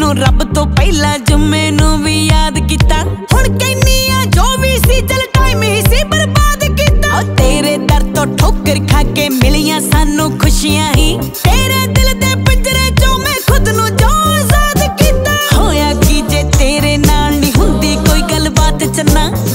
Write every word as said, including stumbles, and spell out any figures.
ਤੈਨੂੰ ਰੱਬ ਤੋਂ ਪਹਿਲਾਂ ਜੁੰਮੇ ਨੂੰ ਵੀ ਯਾਦ ਕੀਤਾ। ਹੁਣ ਕਹਿੰਨੀ ਆ ਜੋ ਵੀ ਸੀ ਚੱਲ ਟਾਈਮ ਹੀ ਸੀ ਬਰਬਾਦ ਕੀਤਾ। ਤੇਰੇ ਦਰ ਤੋਂ ਠੋਕਰ ਖਾ ਕੇ ਮਿਲੀਆਂ ਸਾਨੂੰ ਖੁਸ਼ੀਆਂ ਹੀ, ਤੇਰੇ ਦਿਲ ਦੇ ਪਿੰਜਰੇ ਚੋਂ ਮੈਂ ਖੁਦ ਨੂੰ ਜੋ ਆਜ਼ਾਦ ਕੀਤਾ। ਹੋਇਆ ਕੀ ਜੇ ਤੇਰੇ ਨਾਲ ਨਹੀਂ ਹੁੰਦੀ ਕੋਈ ਗੱਲਬਾਤ ਚੰਨਾ।